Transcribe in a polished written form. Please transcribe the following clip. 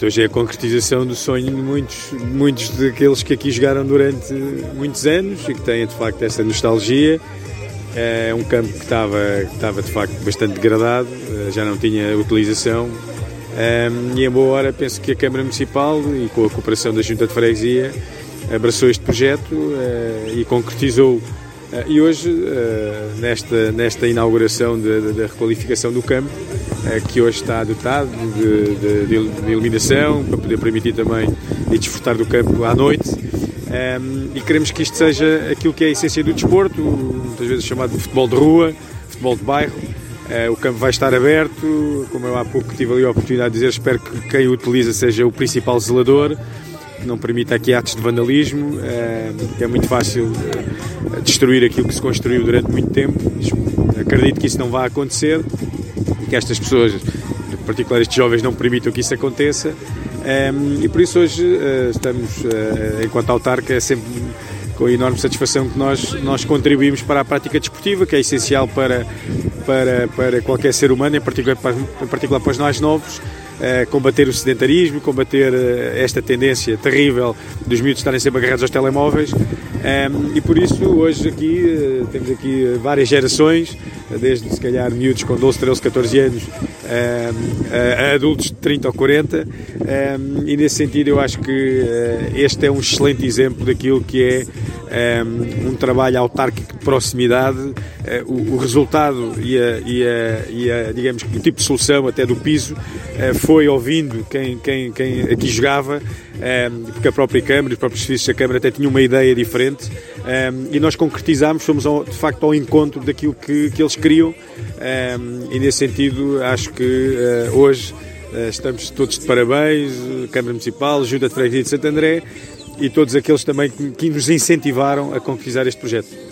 Hoje é a concretização do sonho de muitos daqueles que aqui jogaram durante muitos anos e que têm de facto essa nostalgia. É um campo que estava de facto bastante degradado, já não tinha utilização, e em boa hora penso que a Câmara Municipal e com a cooperação da Junta de Freguesia abraçou este projeto e concretizou. E hoje, nesta inauguração da requalificação do campo, que hoje está dotado de iluminação, para poder permitir também desfrutar do campo à noite, e queremos que isto seja aquilo que é a essência do desporto, muitas vezes chamado de futebol de rua, futebol de bairro. O campo vai estar aberto, como eu há pouco tive ali a oportunidade de dizer, espero que quem o utiliza seja o principal zelador, que não permita aqui atos de vandalismo, que é muito fácil destruir aquilo que se construiu durante muito tempo. Acredito que isso não vai acontecer, que estas pessoas, em particular estes jovens, não permitam que isso aconteça, e por isso hoje estamos, enquanto autarca, é sempre com enorme satisfação que nós contribuímos para a prática desportiva, que é essencial para qualquer ser humano, em particular para os mais novos. Combater o sedentarismo, combater esta tendência terrível dos miúdos estarem sempre agarrados aos telemóveis, e por isso hoje aqui temos aqui várias gerações, desde se calhar miúdos com 12, 13, 14 anos a adultos de 30 ou 40, e nesse sentido eu acho que este é um excelente exemplo daquilo que é um trabalho autárquico de proximidade. O resultado digamos que o tipo de solução até do piso foi ouvindo quem aqui jogava, porque a própria Câmara, os próprios serviços da Câmara até tinham uma ideia diferente, e nós concretizámos, fomos de facto ao encontro daquilo que eles queriam, e nesse sentido acho que hoje estamos todos de parabéns, Câmara Municipal, Junta de Freguesia de Santo André e todos aqueles também que nos incentivaram a concretizar este projeto.